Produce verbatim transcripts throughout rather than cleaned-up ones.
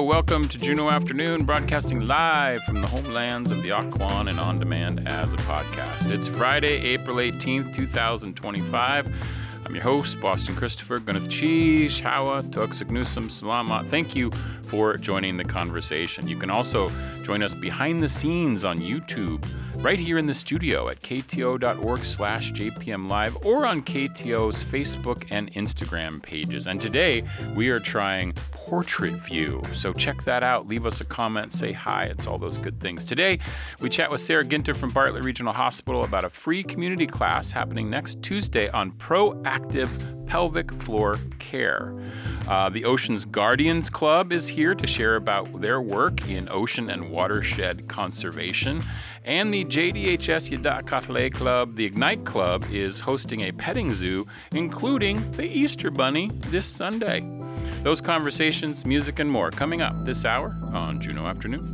welcome to Juneau Afternoon, broadcasting live from the homelands of the Occoquan and on demand as a podcast. It's Friday, April eighteenth, twenty twenty-five. I'm your host, Boston Christopher. Gwyneth Cheese, Hawa, Tuxagnusum, Salamat. Thank you for joining the conversation. You can also join us behind the scenes on YouTube, right here in the studio at kto.org slash JPM Live or on K T O's Facebook and Instagram pages. And today we are trying portrait view. So check that out. Leave us a comment. Say hi. It's all those good things. Today we chat with Sarah Ginter from Bartlett Regional Hospital about a free community class happening next Tuesday on proactive pelvic floor care. Uh, the Ocean's Guardians Club is here to share about their work in ocean and watershed conservation. And the J D H S Yada Katlay Club, the Ignite Club, is hosting a petting zoo, including the Easter Bunny, this Sunday. Those conversations, music, and more coming up this hour on Juneau Afternoon.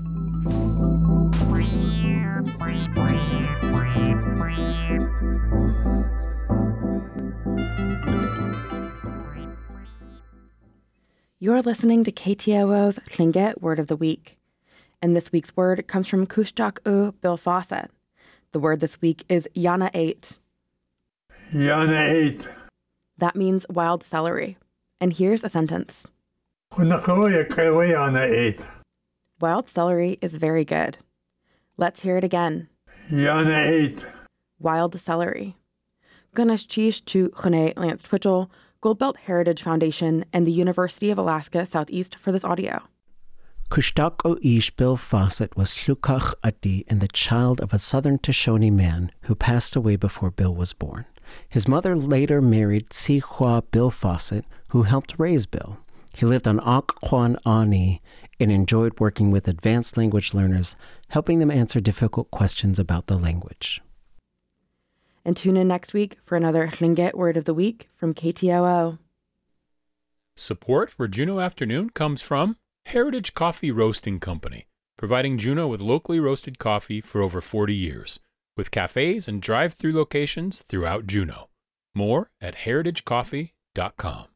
You're listening to K T O O's Tlingit Word of the Week. And this week's word comes from Kushtaq U Bill Fawcett. The word this week is Yana eight. Yana eight. That means wild celery. And here's a sentence. Yana eight. Wild celery is very good. Let's hear it again. Yana eight. Wild celery. Ganesh Chish to Chune Lance Twitchell, Goldbelt Heritage Foundation, and the University of Alaska Southeast for this audio. Kushtaq Oish Bill Fawcett was Slukach Ati and the child of a southern Shoshone man who passed away before Bill was born. His mother later married Sihua Bill Fawcett, who helped raise Bill. He lived on Occoquan Ani and enjoyed working with advanced language learners, helping them answer difficult questions about the language. And tune in next week for another Tlingit Word of the Week from K T O O. Support for Juneau Afternoon comes from Heritage Coffee Roasting Company, providing Juneau with locally roasted coffee for over forty years, with cafes and drive-through locations throughout Juneau. More at heritage coffee dot com.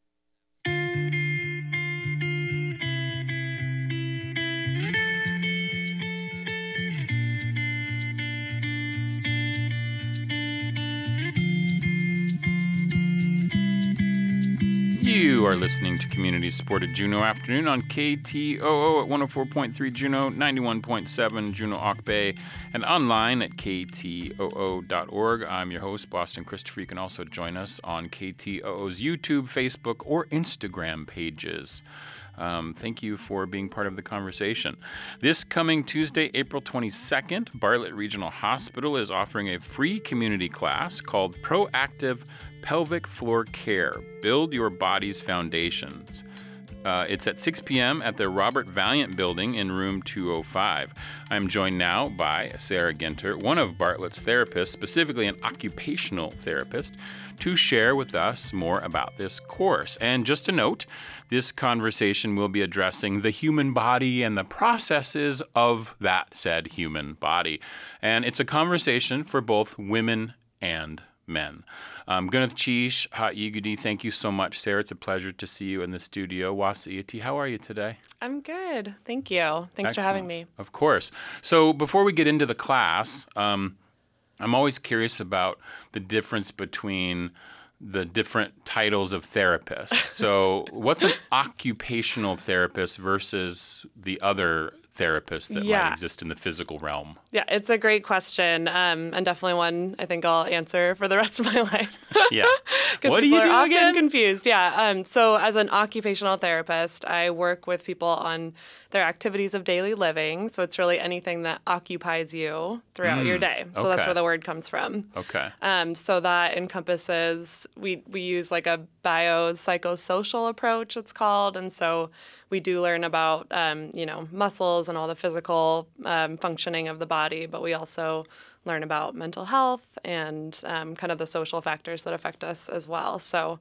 You are listening to community-supported Juneau Afternoon on K T O O at one oh four point three Juneau, ninety-one point seven Juneau Auk Bay, and online at k t o o dot org. I'm your host, Boston Christopher. You can also join us on K T O O's YouTube, Facebook, or Instagram pages. Um, thank you for being part of the conversation. This coming Tuesday, April twenty-second, Bartlett Regional Hospital is offering a free community class called Proactive Pelvic Floor Care, Build Your Body's Foundations. Uh, it's at six p.m. at the Robert Valiant Building in room two oh five. I'm joined now by Sarah Ginter, one of Bartlett's therapists, specifically an occupational therapist, to share with us more about this course. And just a note, this conversation will be addressing the human body and the processes of that said human body. And it's a conversation for both women and men. Um, Gwyneth Cheese, Ha Yigudi, thank you so much, Sarah. It's a pleasure to see you in the studio. Wasiiti, how are you today? I'm good. Thank you. Thanks Excellent. for having me. Of course. So before we get into the class, um, I'm always curious about the difference between the different titles of therapists. So what's an occupational therapist versus the other therapists that yeah. might exist in the physical realm? Yeah, it's a great question, um, and definitely one I think I'll answer for the rest of my life. Yeah. Because What do people you do are often again? confused. Yeah. Um, so as an occupational therapist, I work with people on their activities of daily living. So it's really anything that occupies you throughout Mm, your day. So okay. that's where the word comes from. Okay. Um, so that encompasses, we, we use like a biopsychosocial approach, it's called. And so we do learn about, um, you know, muscles and all the physical um, functioning of the body, but we also learn about mental health and um, kind of the social factors that affect us as well. So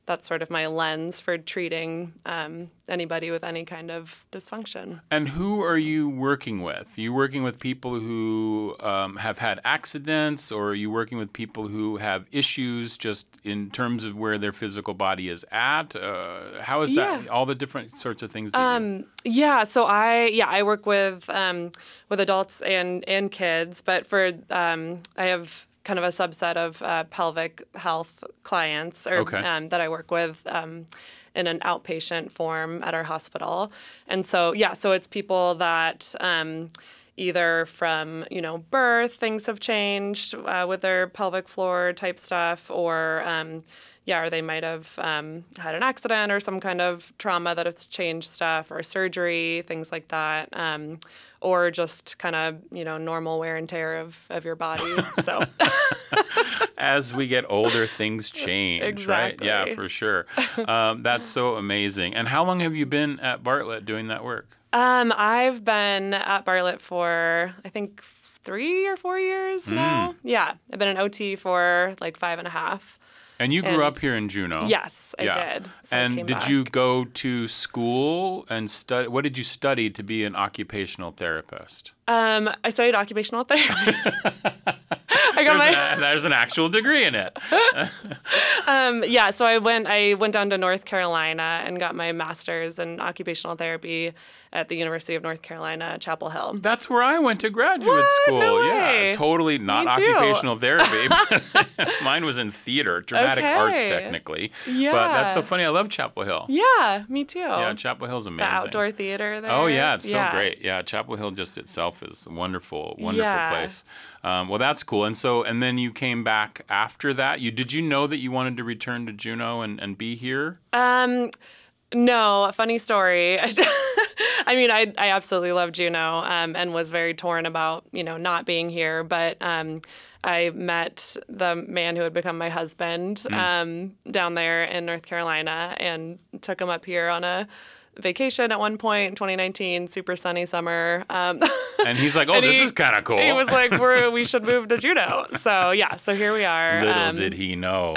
that's sort of my lens for treating um, anybody with any kind of dysfunction. And who are you working with? Are you working with people who um, have had accidents, or are you working with people who have issues just in terms of where their physical body is at? Uh, how is that? Yeah. All the different sorts of things that you Um, yeah, so I yeah I work with um, with adults and and kids, but for um, I have kind of a subset of uh, pelvic health clients or Okay. um, that I work with um, in an outpatient form at our hospital. And so, yeah, so it's people that um, either from, you know, birth, things have changed uh, with their pelvic floor type stuff, or, um, yeah, or they might have um, had an accident or some kind of trauma that has changed stuff, or surgery, things like that. Um, or just kind of, you know, normal wear and tear of, of your body. So As we get older, things change, Exactly. right? Yeah, for sure. Um, that's so amazing. And how long have you been at Bartlett doing that work? um, I've been at Bartlett for, I think, three or four years now. Yeah, I've been an O T for like five and a half. And you grew And- up here in Juneau. Yes, I Yeah. did. So I and came did back. you go to school and study? What did you study to be an occupational therapist? Um, I studied occupational therapy. I got There's, my an, there's an actual degree in it. um, yeah. So I went. I went down to North Carolina and got my master's in occupational therapy at the University of North Carolina, Chapel Hill. That's where I went to graduate What? school. No Yeah, way. totally not Me too. occupational therapy. Mine was in theater, dramatic Okay. arts, technically. But that's so Yeah. funny. I love Chapel Hill. Yeah, me too. Yeah, Chapel Hill's the amazing. outdoor theater there. Oh yeah, it's so Yeah. great. Yeah, Chapel Hill just itself is a wonderful, wonderful Yeah. place. Um, well, that's cool. And so, and then you came back after that. You did you know that you wanted to return to Juneau and, and be here? Um, no, a funny story. I mean, I I absolutely love Juneau um, and was very torn about, you know, not being here. But um, I met the man who had become my husband um, down there in North Carolina and took him up here on a vacation at one point in twenty nineteen, super sunny summer. Um, And he's like, "Oh, and this he- is kind of cool." He was like, We're, we should move to Juneau. So, yeah, so here we are. Little Um, did he know.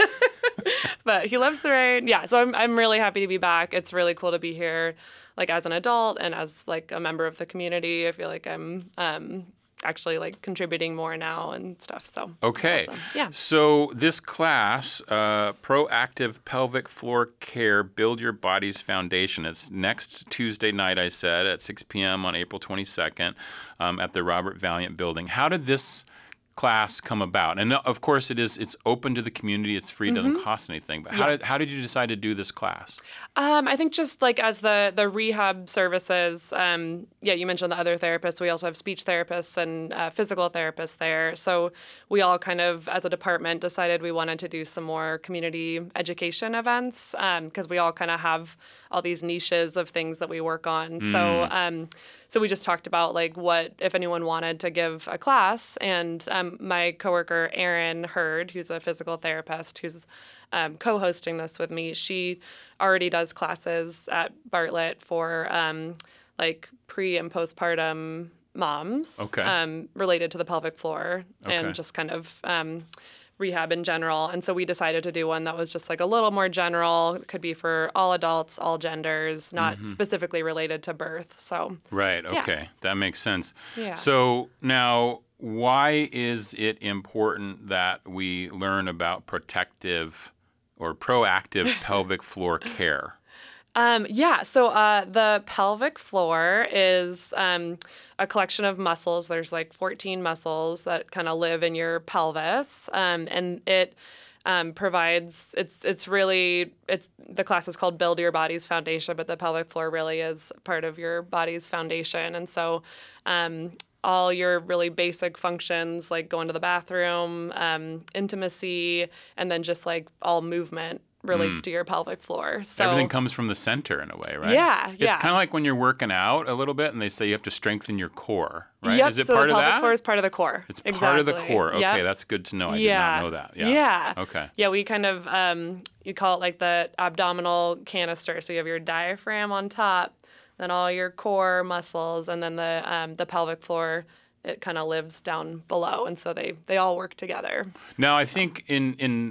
but he loves the rain. Yeah, so I'm I'm really happy to be back. It's really cool to be here, like as an adult and as like a member of the community. I feel like I'm um, actually like contributing more now and stuff. So Okay. awesome. Yeah. So this class, uh, Proactive Pelvic Floor Care, Build Your Body's Foundation. It's next Tuesday night, I said, at six p.m. on April twenty-second um, at the Robert Valiant Building. How did this class come about? And of course, it is. It's open to the community. It's free. It doesn't cost anything. But how Mm-hmm. Yeah. did how did you decide to do this class? Um, I think just like as the the rehab services, um, yeah, you mentioned the other therapists. We also have speech therapists and uh, physical therapists there. So we all kind of, as a department, decided we wanted to do some more community education events because we all kind of have all these niches of things that we work on. So um, so we just talked about like what if anyone wanted to give a class, and um, my coworker Erin Hurd, who's a physical therapist, who's um, co-hosting this with me, she already does classes at Bartlett for um, like pre and postpartum moms Okay. um, related to the pelvic floor Okay. and just kind of um, rehab in general. And so we decided to do one that was just like a little more general. It could be for all adults, all genders, not Mm-hmm. specifically related to birth. So Right. Yeah. Okay. That makes sense. Yeah. So now, why is it important that we learn about protective or proactive pelvic floor care? Um, yeah, so uh, the pelvic floor is um, a collection of muscles. There's like fourteen muscles that kind of live in your pelvis, um, and it um, provides. It's it's really it's the class is called Build Your Body's Foundation, but the pelvic floor really is part of your body's foundation, and so. Um, all your really basic functions like going to the bathroom, um, intimacy, and then just like all movement relates to your pelvic floor. So Everything comes from the center in a way, right? Yeah, It's yeah. kind of like when you're working out a little bit and they say you have to strengthen your core, right? Yep, Is it so part the of pelvic that? floor is part of the core. It's exactly. part of the core. Okay, Yep. that's good to know. I yeah. did not know that. Yeah. Yeah. Okay. Yeah, we kind of um, you call it like the abdominal canister. So you have your diaphragm on top, then all your core muscles, and then the um, the pelvic floor. It kind of lives down below, and so they they all work together. Now, I think in in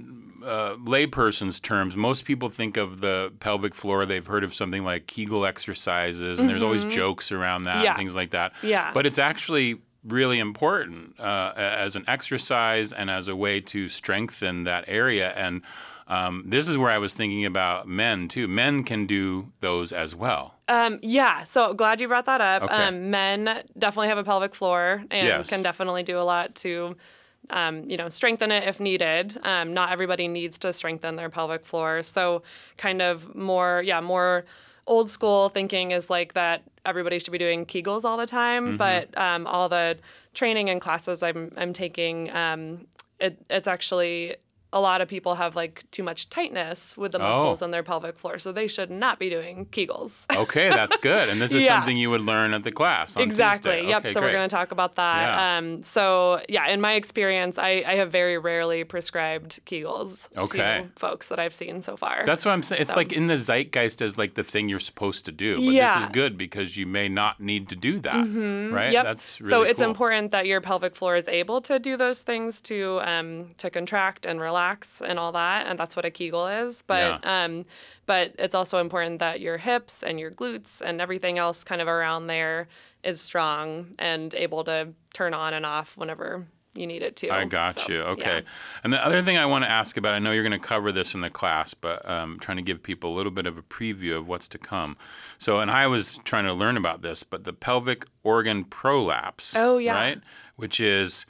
uh, layperson's terms, most people think of the pelvic floor. They've heard of something like Kegel exercises, and mm-hmm. there's always jokes around that yeah. and things like that. Yeah. But it's actually really important uh, as an exercise and as a way to strengthen that area. And um, this is where I was thinking about men, too. Men can do those as well. Um, yeah, so glad you brought that up. Okay. Um, men definitely have a pelvic floor and Yes. can definitely do a lot to, um, you know, strengthen it if needed. Um, not everybody needs to strengthen their pelvic floor. So kind of more, yeah, more old school thinking is like that everybody should be doing Kegels all the time. Mm-hmm. But um, all the training and classes I'm I'm taking, um, it, it's actually... a lot of people have like too much tightness with the muscles Oh. in their pelvic floor, so they should not be doing Kegels. Okay, that's good. And this is Yeah. something you would learn at the class on Exactly. Tuesday. Yep. Okay, so great. we're going to talk about that. Yeah. Um, so yeah, in my experience, I, I have very rarely prescribed Kegels Okay. to folks that I've seen so far. That's what I'm saying. It's So- like in the zeitgeist as like the thing you're supposed to do. But Yeah. this is good because you may not need to do that, right? Yep. That's really so it's cool. important that your pelvic floor is able to do those things to um, to contract and relax and all that, and that's what a Kegel is. But Yeah. um, but it's also important that your hips and your glutes and everything else kind of around there is strong and able to turn on and off whenever you need it to. I got So, you. Okay. yeah. And the other thing I want to ask about, I know you're going to cover this in the class, but um, trying to give people a little bit of a preview of what's to come. So, and I was trying to learn about this, but the pelvic organ prolapse. Oh, yeah. Right? Which is,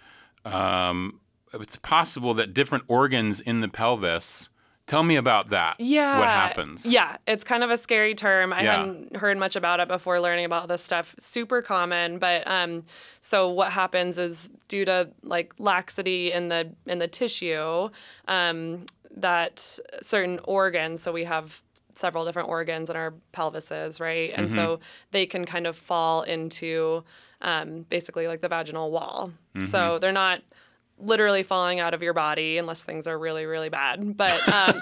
um, it's possible that different organs in the pelvis. Tell me about that. Yeah. What happens? Yeah, it's kind of a scary term. I Yeah. hadn't heard much about it before learning about this stuff. Super common, but um, so what happens is due to like laxity in the in the tissue, um, that certain organs. So we have several different organs in our pelvises, right? And Mm-hmm. so they can kind of fall into um, basically like the vaginal wall. Mm-hmm. So they're not literally falling out of your body unless things are really, really bad. But um,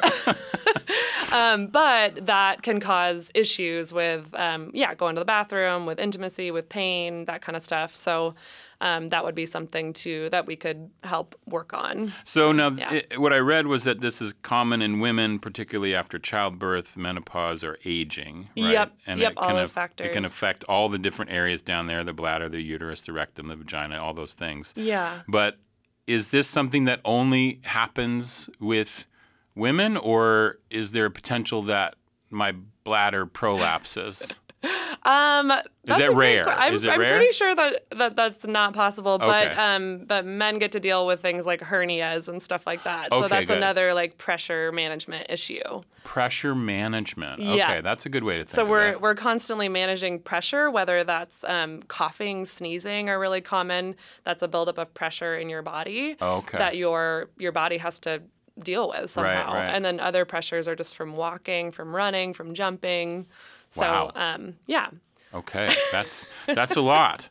um, but that can cause issues with, um, yeah, going to the bathroom, with intimacy, with pain, that kind of stuff. So um, that would be something, too, that we could help work on. So now, Yeah. it, what I read was that this is common in women, particularly after childbirth, menopause, or aging. Right? Yep. And Yep, it all can those It can factors. affect all the different areas down there: the bladder, the uterus, the rectum, the vagina, all those things. Yeah. But is this something that only happens with women, or is there a potential that my bladder prolapses? Um, that's that a good rare? que- I'm, Is it I'm rare? pretty sure that, that that's not possible, but Okay. um, but men get to deal with things like hernias and stuff like that. So Okay, that's good. another like pressure management issue. Pressure management. Yeah. Okay, that's a good way to think So of we're that. we're constantly managing pressure, whether that's um, coughing, sneezing are really common. That's a buildup of pressure in your body Okay. that your your body has to deal with somehow. right. And then other pressures are just from walking, from running, from jumping. So Wow. um, yeah. Okay, that's that's a lot.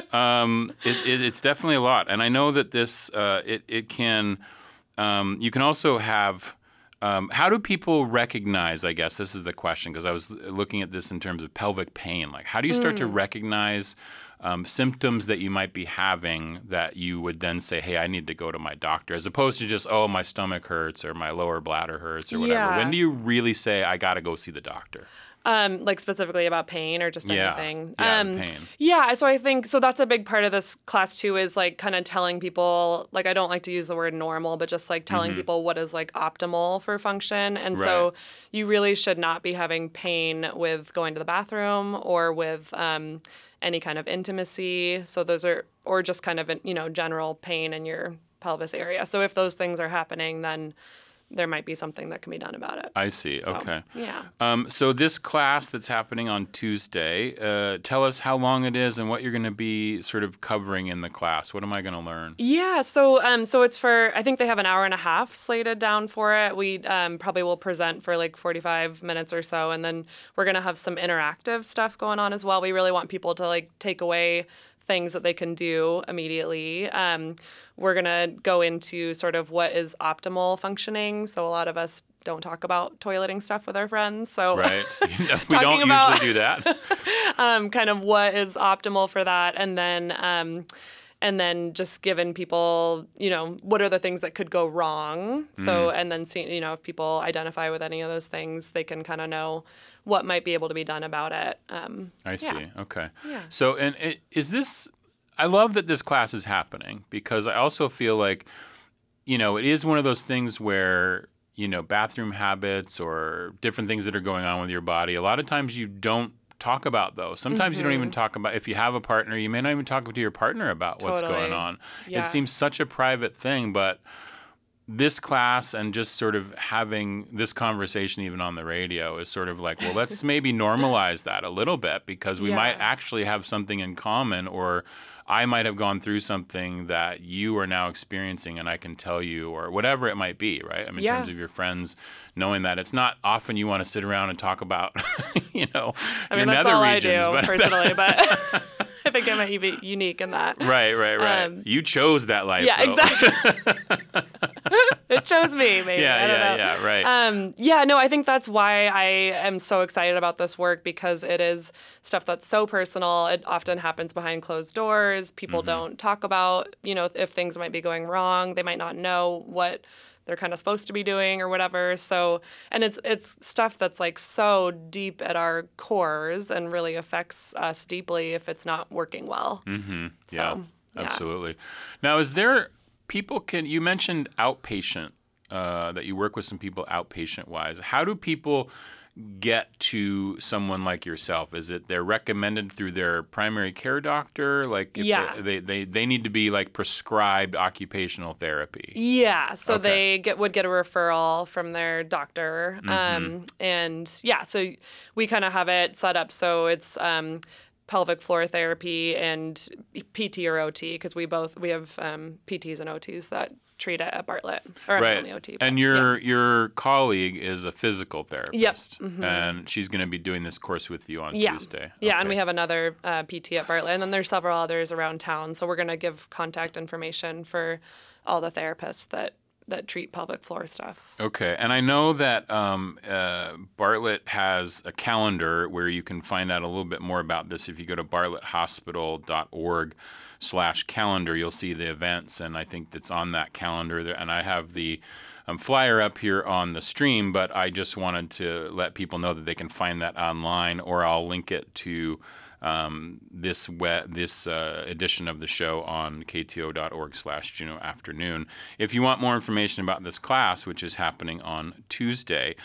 Um, it, it, it's definitely a lot, and I know that this uh, it it can. Um, you can also have. Um, how do people recognize? I guess this is the question, because I was looking at this in terms of pelvic pain. Like, how do you start to recognize um, symptoms that you might be having that you would then say, "Hey, I need to go to my doctor," as opposed to just, "Oh, my stomach hurts" or "My lower bladder hurts" or whatever. Yeah. When do you really say, "I got to go see the doctor"? Um, like specifically about pain or just Yeah. anything. Yeah, um, pain. Yeah, so I think so. That's a big part of this class too. Is like kind of telling people. Like I don't like to use the word normal, but just like telling people what is like optimal for function. And Right. so you really should not be having pain with going to the bathroom or with um, any kind of intimacy. So those are or just kind of you know general pain in your pelvis area. So if those things are happening, then there might be something that can be done about it. I see. So, Okay. Yeah. Um, so this class that's happening on Tuesday, uh, tell us how long it is and what you're going to be sort of covering in the class. What am I going to learn? Yeah, so um, so it's for I think they have an hour and a half slated down for it. We um, probably will present for like forty-five minutes or so, and then we're gonna have some interactive stuff going on as well. We really want people to like take away things that they can do immediately. Um, we're gonna go into sort of what is optimal functioning. So a lot of us don't talk about toileting stuff with our friends. So Right. we Talking don't about- usually do that. um, kind of what is optimal for that, and then um, and then just giving people, you know, what are the things that could go wrong. So, and then seeing, you know, if people identify with any of those things, they can kind of know what might be able to be done about it. Um, I yeah. see. Okay. Yeah. So, and it, is this, I love that this class is happening because I also feel like, you know, it is one of those things where, you know, bathroom habits or different things that are going on with your body, a lot of times you don't talk about those. Sometimes mm-hmm. you don't even talk about, if you have a partner, you may not even talk to your partner about totally. what's going on. Yeah. It seems such a private thing, but this class and just sort of having this conversation even on the radio is sort of like, well, let's maybe normalize that a little bit because we yeah. might actually have something in common, or I might have gone through something that you are now experiencing and I can tell you, or whatever it might be, right? I mean, yeah. in terms of your friends, knowing that it's not often you want to sit around and talk about, you know, I mean, your that's nether all regions. I do but personally, but I think I might be unique in that. Right, right, right. Um, you chose that life, Yeah, though. exactly. It chose me, maybe. Yeah, I don't yeah, know. yeah, right. Um, yeah, no, I think that's why I am so excited about this work, because it is stuff that's so personal. It often happens behind closed doors. People mm-hmm. don't talk about, you know, if things might be going wrong. They might not know what they're kind of supposed to be doing or whatever. So, and it's it's stuff that's like so deep at our cores and really affects us deeply if it's not working well. Mm-hmm. So, yeah, yeah, absolutely. Now, is there people can, you mentioned outpatient, uh, that you work with some people outpatient wise. How do people get to someone like yourself? Is it they're recommended through their primary care doctor? Like if yeah. they, they, they, they need to be like prescribed occupational therapy? Yeah. So okay. they get would get a referral from their doctor. Mm-hmm. Um, and yeah, so we kind of have it set up so it's um, pelvic floor therapy and P T or O T, because we both we have um, P Ts and O Ts that treat it at Bartlett, or right. I'm only O T. But, and your yeah. your colleague is a physical therapist, yep. mm-hmm. and she's going to be doing this course with you on yeah. Tuesday. Yeah, okay. and we have another uh, P T at Bartlett, and then there's several others around town. So we're going to give contact information for all the therapists that that treat pelvic floor stuff. Okay, and I know that um, uh, Bartlett has a calendar where you can find out a little bit more about this. If you go to bartlett hospital dot org slash calendar, you'll see the events, and I think that's on that calendar. There, and I have the um, flyer up here on the stream, but I just wanted to let people know that they can find that online, or I'll link it to Um, this we- this uh, edition of the show on k t o dot org slash Juneau afternoon. If you want more information about this class, which is happening on Tuesday,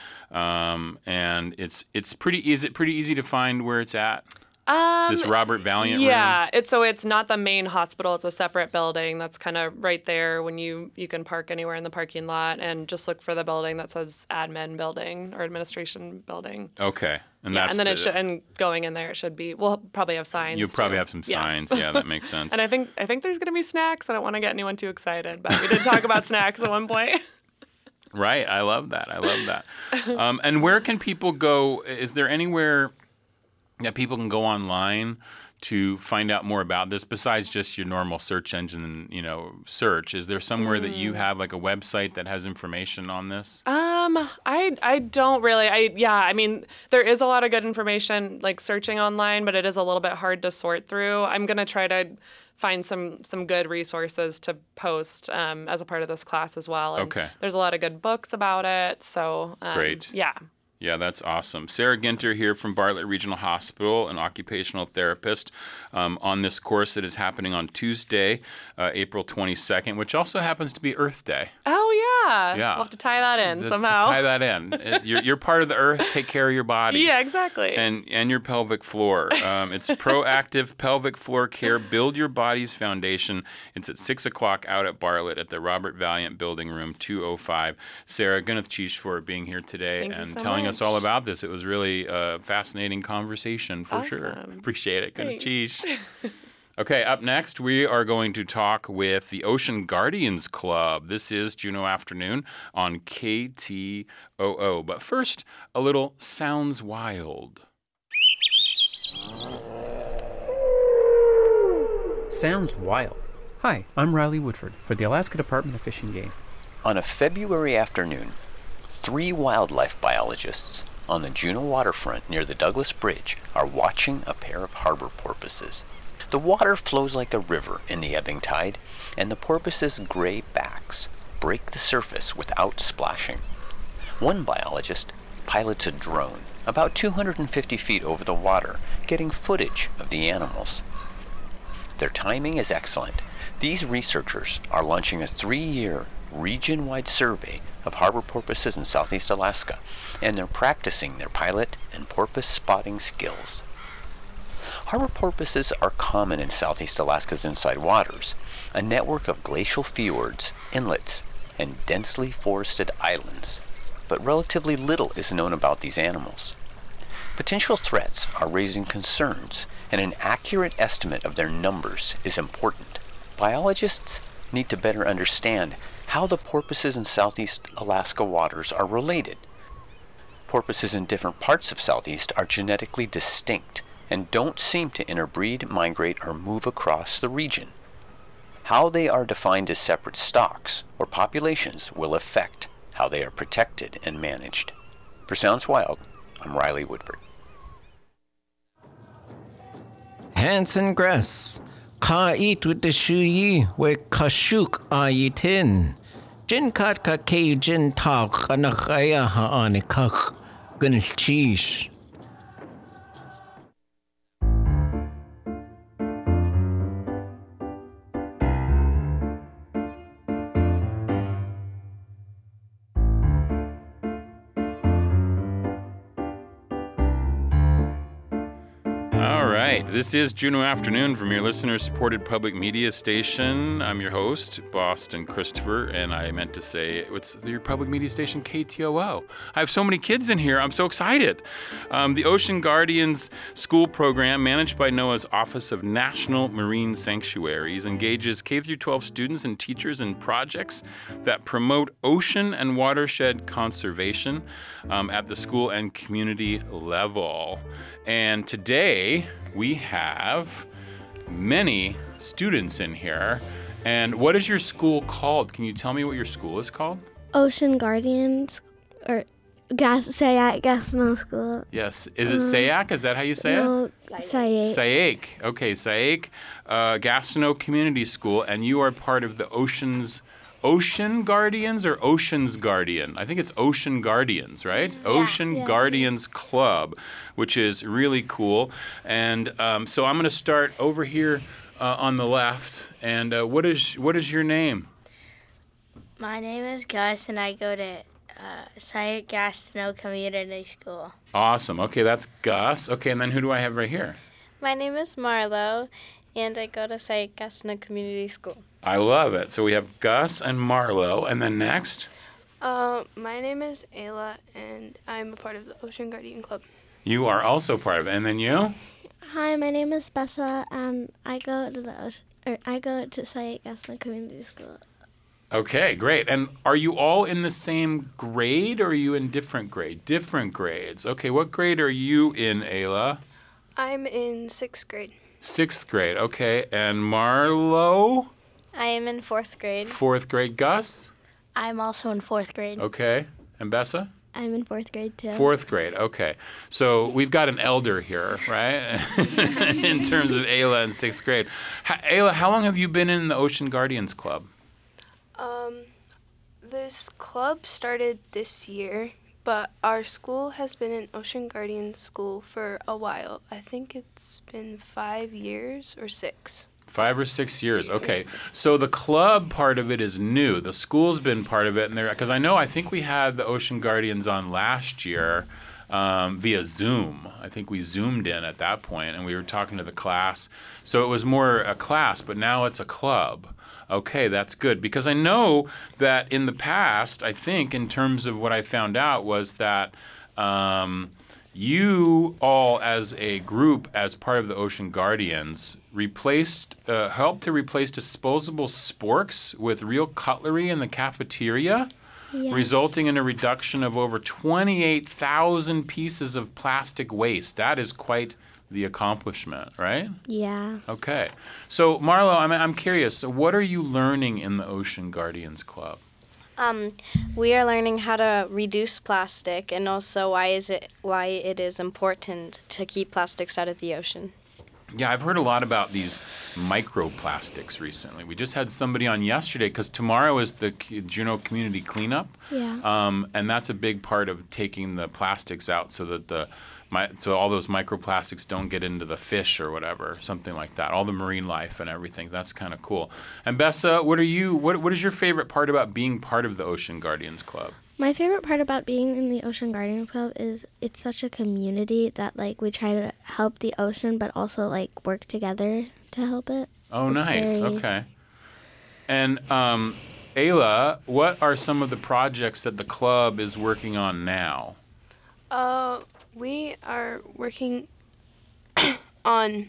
um, and it's it's pretty is it pretty easy to find where it's at? Um, this Robert Valiant yeah, room? it's so it's not the main hospital. It's a separate building that's kind of right there when you, you can park anywhere in the parking lot, and just look for the building that says admin building or administration building. Okay. And yeah, that's and then the, it should, and going in there, it should be, we'll probably have signs. You'll probably too. have some yeah. signs. Yeah, that makes sense. And I think I think there's going to be snacks. I don't want to get anyone too excited, but we did talk about snacks at one point. Right. I love that. I love that. Um, and where can people go? Is there anywhere that people can go online to find out more about this besides just your normal search engine, you know, search? Is there somewhere mm. that you have like a website that has information on this? Um, I I don't really. I yeah, I mean, there is a lot of good information like searching online, but it is a little bit hard to sort through. I'm going to try to find some some good resources to post um, as a part of this class as well. And okay. There's a lot of good books about it. So um, great. Yeah. Yeah, that's awesome. Sarah Ginter here from Bartlett Regional Hospital, an occupational therapist, um, on this course that is happening on Tuesday, uh, April twenty-second, which also happens to be Earth Day. Oh, yeah. Yeah. We'll have to tie that in Let's somehow. Tie that in. It, you're, you're part of the earth. Take care of your body. Yeah, exactly. And and your pelvic floor. Um, it's proactive pelvic floor care. Build your body's foundation. It's at six o'clock out at Bartlett at the Robert Valiant Building, room two oh five. Sarah, Gwyneth Cheesh for being here today Thank and you so telling much. us all about this. It was really a fascinating conversation for awesome. sure. Appreciate it, Gwyneth Thanks. Cheesh. Okay, up next, we are going to talk with the Ocean Guardians Club. This is Juneau Afternoon on K T O O. But first, a little Sounds Wild. Sounds wild. Hi, I'm Riley Woodford for the Alaska Department of Fish and Game. On a February afternoon, three wildlife biologists on the Juneau waterfront near the Douglas Bridge are watching a pair of harbor porpoises. The water flows like a river in the ebbing tide, and the porpoise's gray backs break the surface without splashing. One biologist pilots a drone about two hundred fifty feet over the water, getting footage of the animals. Their timing is excellent. These researchers are launching a three-year region-wide survey of harbor porpoises in southeast Alaska, and they're practicing their pilot and porpoise spotting skills. Harbor porpoises are common in southeast Alaska's inside waters, a network of glacial fjords, inlets, and densely forested islands. But relatively little is known about these animals. Potential threats are raising concerns, and an accurate estimate of their numbers is important. Biologists need to better understand how the porpoises in southeast Alaska waters are related. Porpoises in different parts of southeast are genetically distinct and don't seem to interbreed, migrate, or move across the region. How they are defined as separate stocks or populations will affect how they are protected and managed. For Sounds Wild, I'm Riley Woodford. Hanson Gress, ka eat with the shuyi, we kashuk ayitin. Jin kat ka ke jin tak anakaya ha anikak, gunil cheesh. This is Juneau Afternoon from your listener-supported public media station. I'm your host, Boston Christopher, and I meant to say it's your public media station, K T O O. I have so many kids in here. I'm so excited. Um, the Ocean Guardians School Program, managed by NOAA's Office of National Marine Sanctuaries, engages K through twelve students and teachers in projects that promote ocean and watershed conservation um, at the school and community level. And today, we have many students in here. And what is your school called? Can you tell me what your school is called? Ocean Guardians, or Gas Sayak Gasno School. Yes. Is it um, Sayak? Is that how you say no, it? Sayak. Sayak. Okay, Sayak uh, Gastineau Community School, and you are part of the Oceans Ocean Guardians or Oceans Guardian? I think it's Ocean Guardians, right? Yeah. Ocean yes. Guardians Club, which is really cool. And um, so I'm going to start over here uh, on the left. And uh, what is what is your name? My name is Gus, and I go to uh, Sayak Gastineau Community School. Awesome. Okay, that's Gus. Okay, and then who do I have right here? My name is Marlo, and I go to Sayak Gastineau Community School. I love it. So we have Gus and Marlo, and then next? Uh, my name is Ayla, and I'm a part of the Ocean Guardian Club. You are also part of it, and then you? Hi, my name is Bessa, and I go to the Ocean, or I go to Sayak Gastineau Community School. Okay, great. And are you all in the same grade, or are you in different grade? Different grades. Okay, what grade are you in, Ayla? I'm in sixth grade. Sixth grade, okay. And Marlo? I am in fourth grade. Fourth grade. Gus? I'm also in fourth grade. Okay. And Bessa? I'm in fourth grade, too. Fourth grade, okay. So we've got an elder here, right? In terms of Ayla in sixth grade. Ha- Ayla, how long have you been in the Ocean Guardians Club? Um, this club started this year, but our school has been an Ocean Guardians school for a while. I think it's been five years or six. Five or six years. Okay. So the club part of it is new. The school's been part of it. and Because I know, I think we had the Ocean Guardians on last year um, via Zoom. I think we Zoomed in at that point, and we were talking to the class. So it was more a class, but now it's a club. Okay, that's good. Because I know that in the past, I think in terms of what I found out was that um, you all as a group, as part of the Ocean Guardians, replaced, uh, helped to replace disposable sporks with real cutlery in the cafeteria, yes. resulting in a reduction of over twenty-eight thousand pieces of plastic waste. That is quite the accomplishment, right? Yeah. Okay. So, Marlo, I'm, I'm curious, so what are you learning in the Ocean Guardians Club? Um, we are learning how to reduce plastic, and also why is it why it is important to keep plastics out of the ocean. Yeah, I've heard a lot about these microplastics recently. We just had somebody on yesterday because tomorrow is the C- Juneau Community Cleanup. Yeah. Um, and that's a big part of taking the plastics out so that the my, so all those microplastics don't get into the fish or whatever, something like that. All the marine life and everything. That's kind of cool. And Bessa, what are you? What what is your favorite part about being part of the Ocean Guardians Club? My favorite part about being in the Ocean Guardians Club is it's such a community that, like, we try to help the ocean, but also, like, work together to help it. Oh, It's nice. very- Okay. And um, Ayla, what are some of the projects that the club is working on now? Uh, we are working on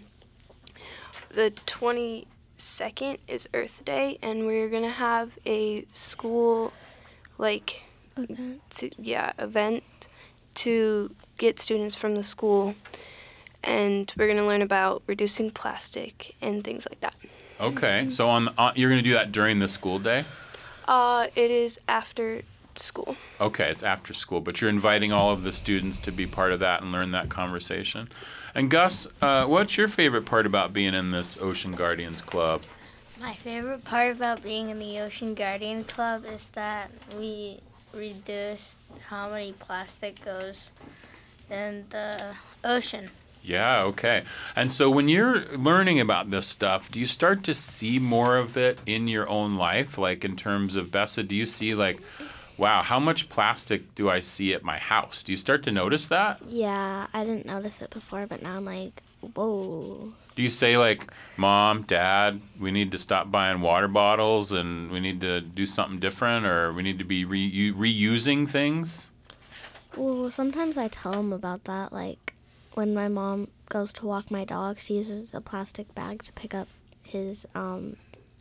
the twenty-second is Earth Day, and we're going to have a school, like, Event. to, yeah, event to get students from the school, and we're going to learn about reducing plastic and things like that. Okay. So on, on you're going to do that during the school day? Uh, it is after school. Okay, it's after school, but you're inviting all of the students to be part of that and learn that conversation. And Gus, uh, what's your favorite part about being in this Ocean Guardians Club? My favorite part about being in the Ocean Guardian Club is that we reduce how many plastic goes in the ocean. Yeah, okay. And so when you're learning about this stuff, do you start to see more of it in your own life? Like in terms of, Bessa, do you see like, wow, how much plastic do I see at my house? Do you start to notice that? Yeah, I didn't notice it before, but now I'm like, whoa. Do you say like, Mom, Dad, we need to stop buying water bottles and we need to do something different, or we need to be re- reusing things? Well, sometimes I tell them about that. Like, when my mom goes to walk my dog, she uses a plastic bag to pick up his, um...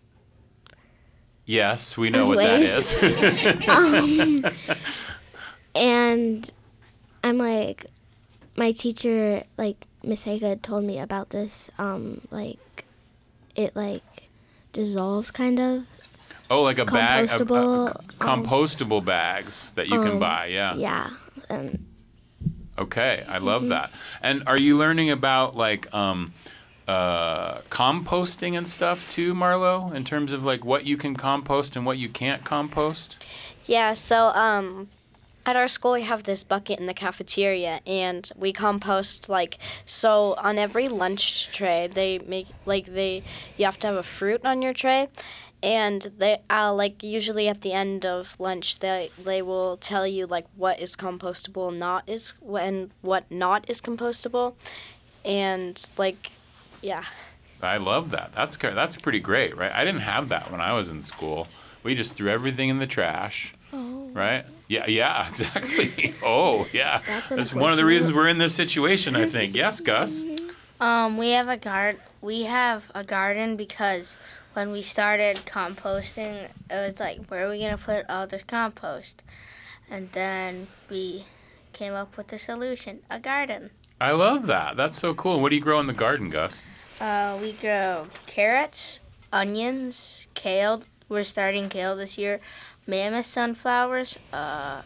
Yes, we know what that is. um, and I'm like, my teacher, like, Miss Haga told me about this, um, like, it, like, dissolves, kind of. Oh, like a bag, of Compostable, compostable bags that you can um, buy, yeah. Yeah, and Okay, I love Mhm. that. And are you learning about like um, uh, composting and stuff too, Marlo? In terms of like what you can compost and what you can't compost? Yeah, so um, at our school we have this bucket in the cafeteria, and we compost like so on every lunch tray they make like they you have to have a fruit on your tray. And they, uh, like, usually at the end of lunch, they they will tell you, like, what is compostable, not is, and what not is compostable. And, like, yeah. I love that. That's ki- that's pretty great, right? I didn't have that when I was in school. We just threw everything in the trash, Oh. right? Yeah, yeah, exactly. Oh, yeah. That's That's one of the unfortunate. reasons we're in this situation, I think. Yes, Gus? Um, we have a guard. We have a garden because when we started composting, it was like, where are we gonna put all this compost? And then we came up with a solution: a garden. I love that. That's so cool. What do you grow in the garden, Gus? Uh, we grow carrots, onions, kale. We're starting kale this year. Mammoth sunflowers. Uh,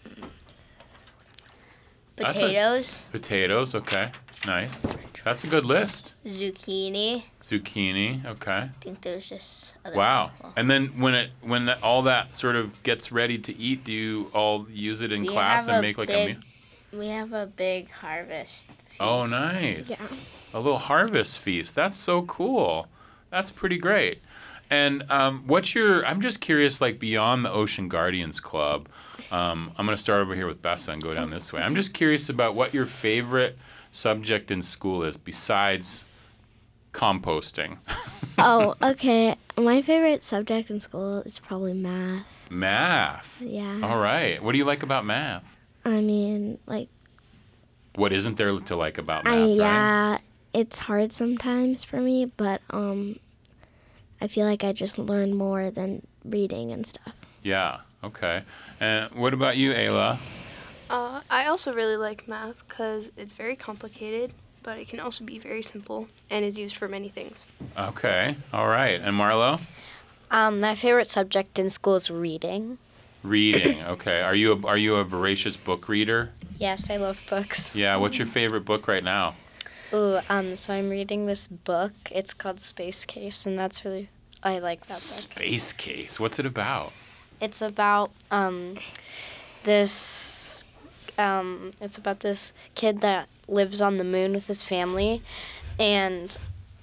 That's a- potatoes, Potatoes, okay. Nice. That's a good list. zucchini. Zucchini, okay. I think there's just other Wow. people. And then when it when that, all that sort of gets ready to eat, do you all use it in We class have and a make like a big- meal? We have a big harvest. Oh, feast. nice. A little harvest feast. That's so cool. That's pretty great. And um, what's your, I'm just curious, like beyond the Ocean Guardians Club, um, I'm going to start over here with Bessa and go down this way. I'm just curious about what your favorite subject in school is besides composting. Oh, okay. My favorite subject in school is probably math. Math. Yeah. All right. What do you like about math? I mean, like, What isn't there to like about math, I, right? yeah, it's hard sometimes for me, but um, I feel like I just learn more than reading and stuff. Yeah. Okay. And what about you, Ayla? Uh, I also really like math because it's very complicated, but it can also be very simple and is used for many things. Okay. All right. And Marlo? Um, my favorite subject in school is reading. Reading. Okay. Are you a, are you a voracious book reader? Yes, I love books. Yeah. What's your favorite book right now? Ooh, um, so I'm reading this book. It's called Space Case, and that's really, I like that book. Space Case. What's it about? It's about um, this, um, it's about this kid that lives on the moon with his family, and,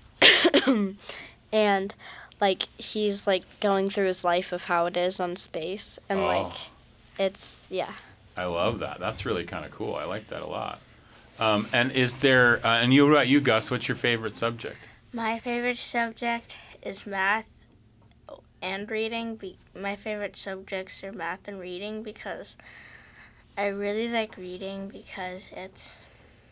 and, like, he's, like, going through his life of how it is on space, and, Oh. like, it's, yeah. I love that. That's really kind of cool. I like that a lot. Um, and is there, uh, and you, what about you, Gus? What's your favorite subject? My favorite subject is math and reading. Be- my favorite subjects are math and reading because I really like reading because it's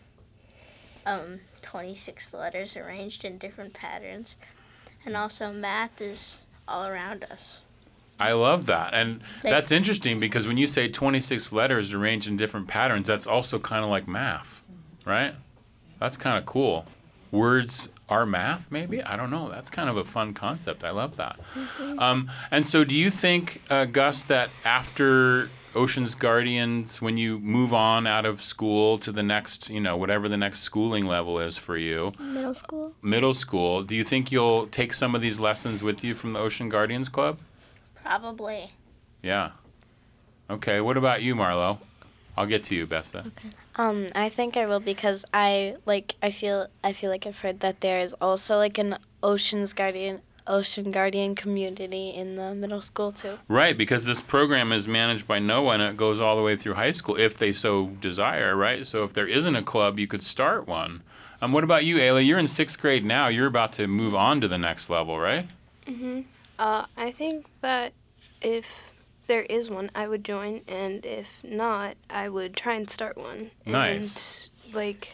um, twenty-six letters arranged in different patterns. And also math is all around us. I love that. And Like- that's interesting because when you say twenty-six letters arranged in different patterns, that's also kind of like math, right? That's kind of cool. Words are math, maybe? I don't know. That's kind of a fun concept. I love that. Mm-hmm. Um, and so do you think, uh, Gus, that after Ocean's Guardians, when you move on out of school to the next, you know, whatever the next schooling level is for you, Middle school. middle school, do you think you'll take some of these lessons with you from the Ocean Guardians Club? Probably. Yeah. Okay, what about you, Marlo? I'll get to you, Bessa. Um, I think I will because I like I feel I feel like I've heard that there is also like an Ocean's Guardian Ocean Guardian community in the middle school too. Right, because this program is managed by NOAA and it goes all the way through high school if they so desire, right? So if there isn't a club, you could start one. Um, what about you, Ayla? You're in sixth grade now. You're about to move on to the next level, right? Mhm. Uh, I think that if there is one, I would join, and if not, I would try and start one. Nice. And, like,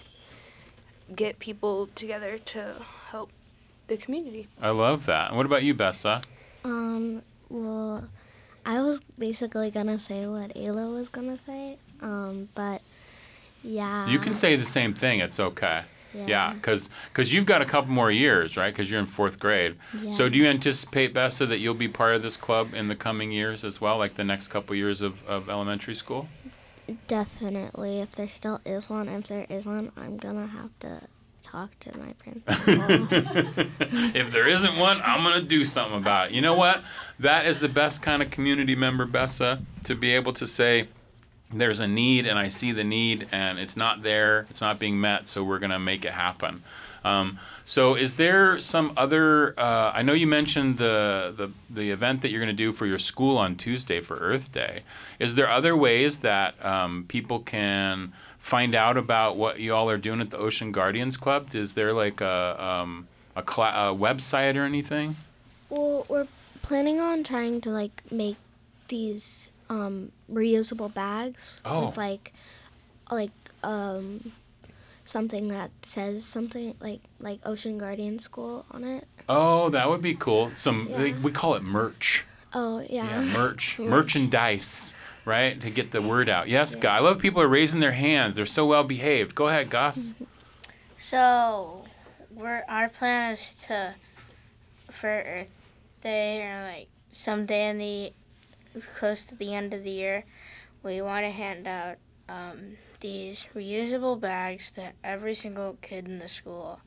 get people together to help the community. I love that. And what about you, Bessa? Um, well, I was basically gonna say what Ayla was gonna say, um, but yeah. You can say the same thing. It's okay. Yeah. Yeah, because you've got a couple more years, right? Because you're in fourth grade. Yeah. So do you anticipate, Bessa, that you'll be part of this club in the coming years as well, like the next couple years of, of elementary school? Definitely. If there still is one, if there isn't, I'm gonna have to talk to my principal. If there isn't one, I'm going to do something about it. You know what? That is the best kind of community member, Bessa, to be able to say, there's a need and I see the need and it's not there, it's not being met, so we're going to make it happen. Um, so is there some other, uh, I know you mentioned the, the, the event that you're going to do for your school on Tuesday for Earth Day. Is there other ways that um, people can find out about what you all are doing at the Ocean Guardians Club? Is there like a, um, a, cl- a website or anything? Well, we're planning on trying to like make these um, reusable bags Oh. with like like um, something that says something like like Ocean Guardian School on it. Oh, that would be cool. Some Yeah. like, we call it merch. Oh yeah. Yeah, merch, Merch. merchandise, right? To get the word out. Yes, Gus. I love people are raising their hands. They're so well behaved. Go ahead, Gus. So, we're our plan is to for Earth Day or like someday in the close to the end of the year, we want to hand out um, these reusable bags to every single kid in the school.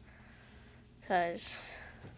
Cause,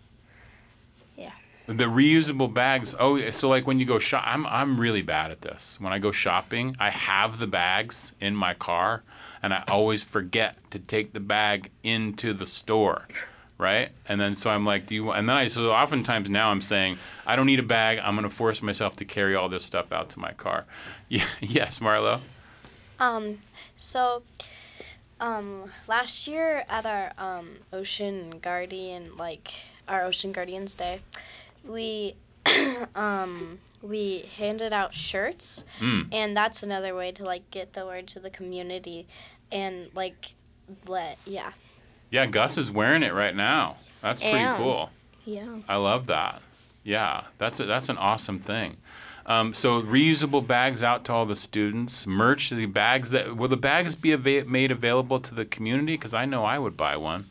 yeah. The reusable bags. Oh, so like when you go shop, I'm I'm really bad at this. When I go shopping, I have the bags in my car, and I always forget to take the bag into the store, right? And then so I'm like, do you? want And then I so oftentimes now I'm saying, I don't need a bag. I'm gonna force myself to carry all this stuff out to my car. Yeah, yes, Marlo. Um, so, um, last year at our um, Ocean Guardian, like our Ocean Guardians Day, we um, we handed out shirts, Mm. and that's another way to like get the word to the community, and like let yeah. Yeah, Gus is wearing it right now. That's pretty And- cool. Yeah. I love that. Yeah, that's a, that's an awesome thing. Um, so reusable bags out to all the students, merch, the bags that will the bags be ava- made available to the community? Because I know I would buy one.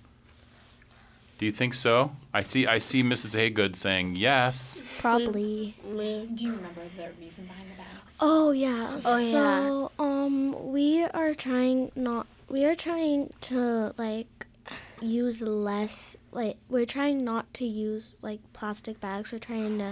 Do you think so? I see I see Missus Haygood saying yes. Probably. Do you remember the reason behind the bags? Oh yeah. Oh, yeah. So um, we are trying not. We are trying to like use less, like, we're trying not to use, like, plastic bags. We're trying to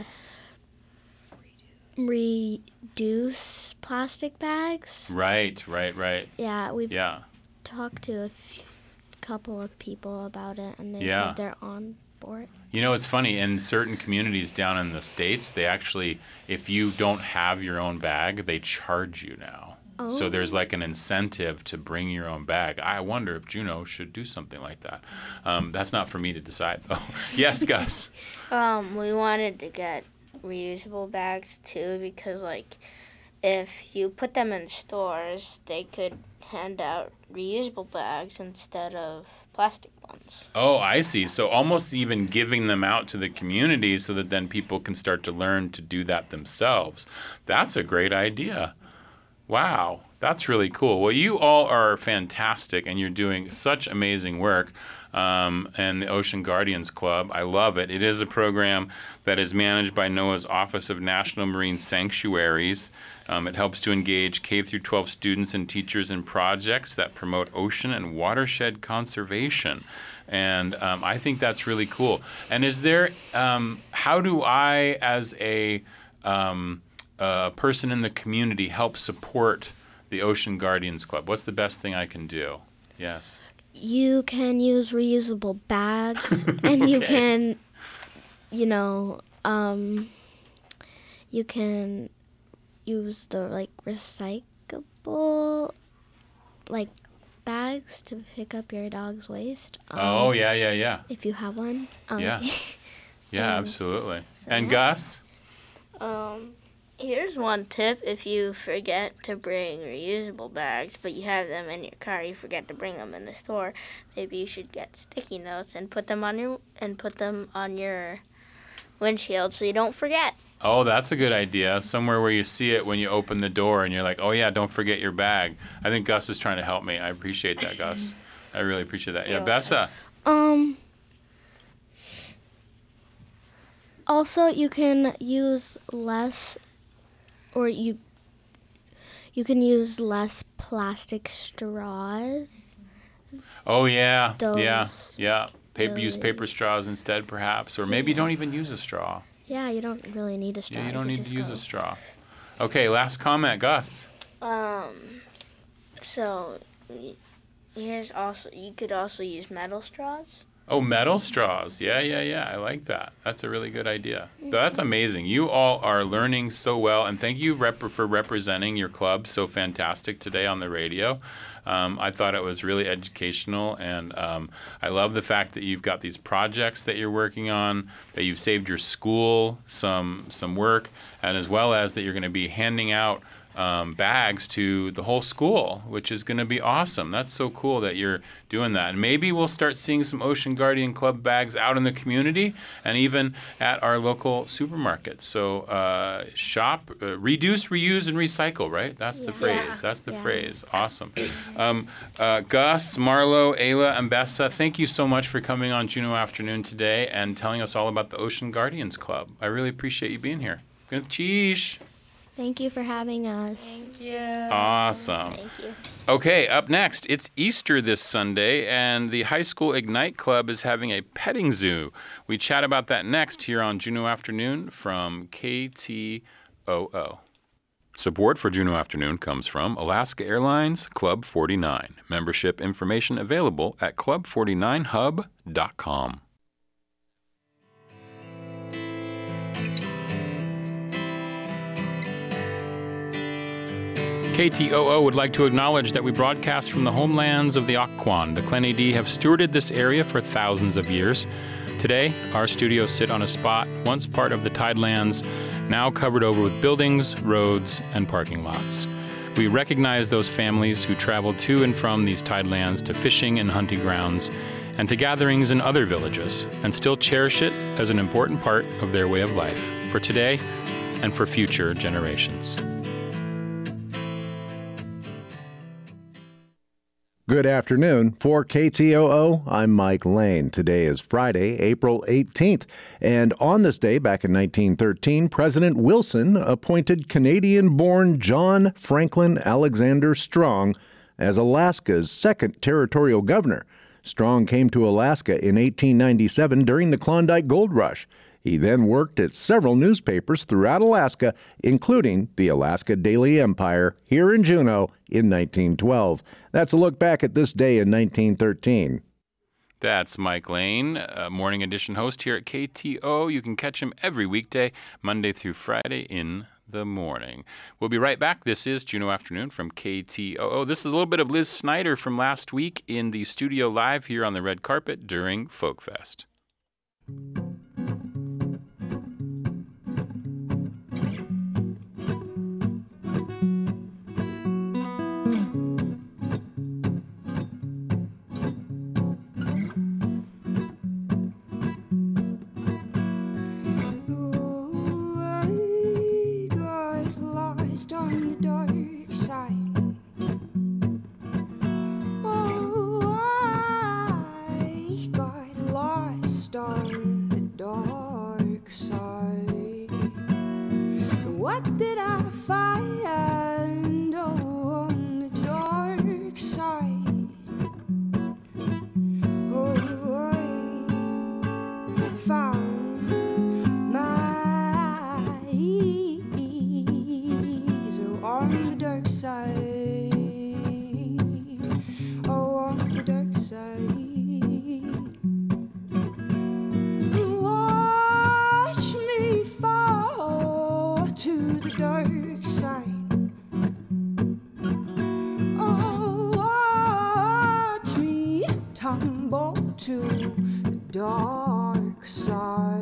reduce plastic bags. Right, right, right. Yeah, we've yeah. talked to a few, couple of people about it, and they Yeah. said they're on board. You know, it's funny, in certain communities down in the States, they actually, if you don't have your own bag, they charge you now. Oh. So there's like an incentive to bring your own bag. I wonder if Juneau should do something like that. Um, that's not for me to decide, though. Yes, Gus? Um, we wanted to get reusable bags, too, because, like, if you put them in stores, they could hand out reusable bags instead of plastic ones. Oh, I see. So almost even giving them out to the community so that then people can start to learn to do that themselves. That's a great idea. Wow, that's really cool. Well, you all are fantastic, and you're doing such amazing work. Um, and the Ocean Guardians Club, I love it. It is a program that is managed by NOAA's Office of National Marine Sanctuaries. Um, it helps to engage K through twelve students and teachers in projects that promote ocean and watershed conservation. And um, I think that's really cool. And is there, um, how do I, as a um, a person in the community, help support the Ocean Guardians Club? What's the best thing I can do? Yes. You can use reusable bags, and you Okay. can, you know, um, you can use the, like, recyclable, like, bags to pick up your dog's waste. Um, Oh, yeah, yeah, yeah. If you have one. Um, Yeah. Yeah, and absolutely. so- And Gus? Um, here's one tip. If you forget to bring reusable bags, but you have them in your car, you forget to bring them in the store, maybe you should get sticky notes and put them on your and put them on your windshield so you don't forget. Oh, that's a good idea. Somewhere where you see it when you open the door and you're like, oh, yeah, don't forget your bag. I think Gus is trying to help me. I appreciate that, Gus. I really appreciate that. Yeah, Bessa? Um. Also, you can use less, or you you can use less plastic straws. Oh, yeah. yeah, Those yeah. Paper, use really- paper straws instead, perhaps. Or maybe don't even use a straw. Yeah, you don't really need a straw. Yeah, you don't could need just to use go- a straw. Okay, last comment, Gus. Um, so y- here's also, you could also use metal straws. Oh, metal straws. Yeah, yeah, yeah. I like that. That's a really good idea. That's amazing. You all are learning so well, and thank you rep- for representing your club so fantastic today on the radio. Um, I thought it was really educational, and um, I love the fact that you've got these projects that you're working on, that you've saved your school some some work, and as well as that you're going to be handing out Um, bags to the whole school, which is going to be awesome. That's so cool that you're doing that. And maybe we'll start seeing some Ocean Guardian Club bags out in the community and even at our local supermarkets. So uh, shop, uh, reduce, reuse, and recycle, right? That's the Yeah. phrase. Yeah. That's the Yeah. phrase. Awesome. Um, uh, Gus, Marlo, Ayla, and Bessa, thank you so much for coming on Juneau Afternoon today and telling us all about the Ocean Guardians Club. I really appreciate you being here. Good cheese. Thank you for having us. Thank you. Awesome. Thank you. Okay, up next, it's Easter this Sunday, and the High School Ignite Club is having a petting zoo. We chat about that next here on Juneau Afternoon from K T O O. Support for Juneau Afternoon comes from Alaska Airlines Club forty-nine. Membership information available at club forty-nine hub dot com. K T O O would like to acknowledge that we broadcast from the homelands of the Occoquan. The Clenny-D have stewarded this area for thousands of years. Today, our studios sit on a spot once part of the Tidelands, now covered over with buildings, roads, and parking lots. We recognize those families who traveled to and from these Tidelands to fishing and hunting grounds and to gatherings in other villages, and still cherish it as an important part of their way of life for today and for future generations. Good afternoon. For K T O O, I'm Mike Lane. Today is Friday, April eighteenth. And on this day, back in nineteen thirteen, President Wilson appointed Canadian-born John Franklin Alexander Strong as Alaska's second territorial governor. Strong came to Alaska in eighteen ninety-seven during the Klondike Gold Rush. He then worked at several newspapers throughout Alaska, including the Alaska Daily Empire here in Juneau in nineteen twelve. That's a look back at this day in nineteen thirteen. That's Mike Lane, a morning edition host here at K T O O. You can catch him every weekday, Monday through Friday in the morning. We'll be right back. This is Juneau Afternoon from K T O O. This is a little bit of Liz Snyder from last week in the studio live here on the red carpet during Folk Fest. On the dark side, oh, I got lost on the dark side. What did I find, oh, on the dark side? Oh, I found on the dark side, oh, on the dark side. Watch me fall to the dark side. Oh, watch me tumble to the dark side.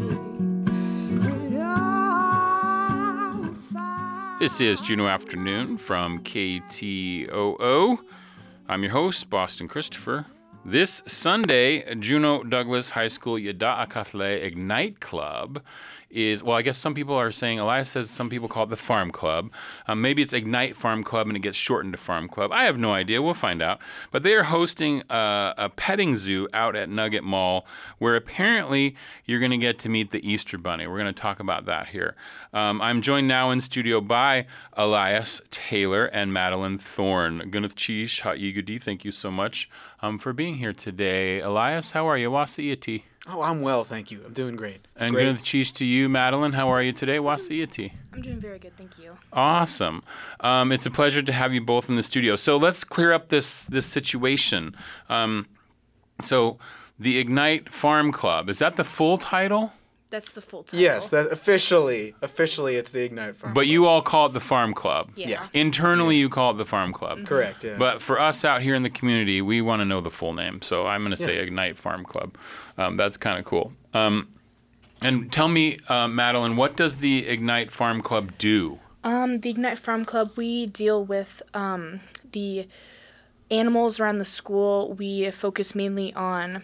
This is Juneau Afternoon from K T O O. I'm your host, Boston Christopher. This Sunday, Juneau Douglas High School Yada'akatle Ignite Club is, well, I guess some people are saying, Elias says some people call it the Farm Club. Um, maybe it's Ignite Farm Club and it gets shortened to Farm Club. I have no idea. We'll find out. But they are hosting a, a petting zoo out at Nugget Mall where apparently you're going to get to meet the Easter Bunny. We're going to talk about that here. Um, I'm joined now in studio by Elias Taylor and Madeline Thorne. Gunath Chish, Ha'igudi, thank you so much um, for being here today. Elias, how are you? Wasi'iti. Oh, I'm well, thank you. I'm doing great. It's and great. Gunath Chish to you, Madeline. How are you today? Wasi'iti. I'm doing very good, thank you. Awesome. Um, it's a pleasure to have you both in the studio. So let's clear up this this situation. Um, so the Ignite Farm Club, is that the full title? That's the full title. Yes, that officially, officially it's the Ignite Farm But Club. you all call it the Farm Club. Yeah. Yeah. Internally, you call it the Farm Club. Mm-hmm. Correct, yeah. But for us out here in the community, we want to know the full name. So I'm going to say Yeah. Ignite Farm Club. Um, that's kind of cool. Um, and tell me, uh, Madeline, what does the Ignite Farm Club do? Um, the Ignite Farm Club, we deal with um, the animals around the school. We focus mainly on